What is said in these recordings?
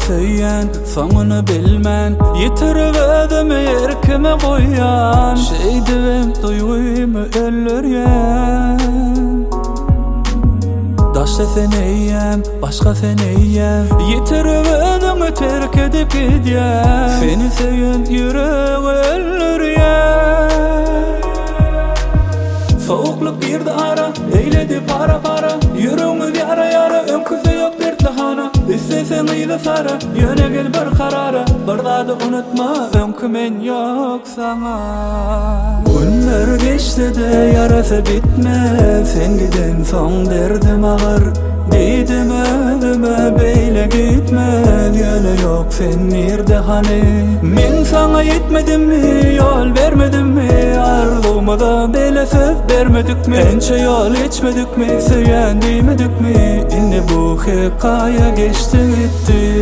söyyen, sonunu bilmen, yitirip ödümü erkime koyan, şeydivim duyguyumu öldüryen. Daşta seneyem, başka seneyem, yitirip ödümü terk edip gidyen, seni söyyen yürek öldüryen. Soğukluk girdi ara, eyledi para para, yüreğimiz yara yara, önküzü yok dertlihana. İstesen ıyla sara, yöne gel bir karara, bir dadı unutma, önkümen yok sana. Günler geçti de yarası bitmez, sen giden son derdim ağır. Dedim ödüme beyle gitmez, yöne yok sen nerede hani? Men sana yetmedim mi, yol vermedim mi? Arzuma da böyle söz vermedik mi? Ençe yol geçmedik mi, söyleyen demedik mi? İnne bu hikaya geçti gitti.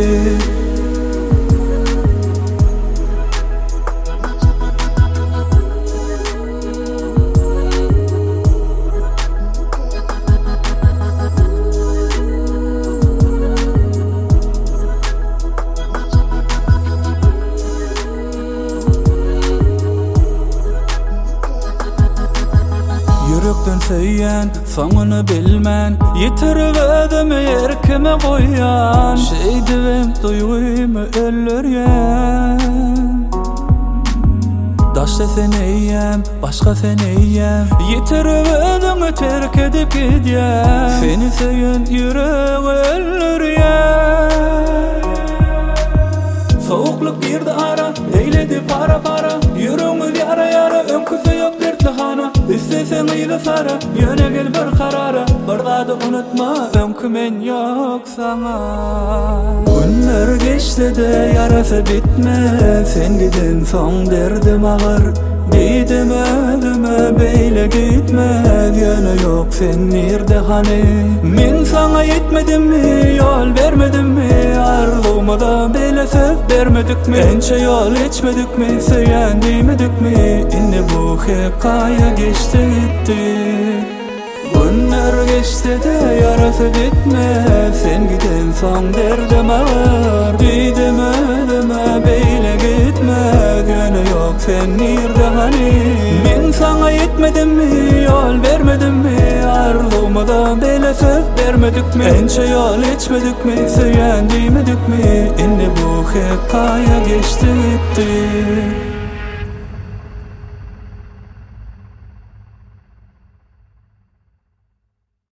Yürekten söyyen, sonunu bilmen, yitirip ödümü erkime koyan, şeydivim duyguyumu öldüryen. Daşta seneyem, başka seneyem, yitirip ödümü terk edip gidyen, seni söyyen yürek öldüryen. Soğukluk girdi ara, eyledi para para, yüreğimiz yara yara, önküzü yok dertlihana. İstesen ıyla sara, yöne gel bir karara, bir dadı unutma, önkümen yok sana. Günler geçti de yarası bitmez, sen gidin son derdim ağır. Dedim ödüme beyle gitmez, yöne yok sen nerede hani? Men sana yetmedim mi, yol vermedim mi? Arzuma da böyle söz vermedik mi? Ençe yol geçmedik mi, söyleyen demedik mi? İnne bu hikaya geçti gitti. Günler geçti de yarası bitmez, sen giden son derdim ağır. Dedim ödüme beyle gitmez, yöne yok sen nerede hani? Men sana yetmedim mi, yol vermedim mi? Arzuma da böyle söz vermedik mi? Ençe yol geçmedik mi, söyleyen demedik mi? İnne bu hikaya geçti gitti.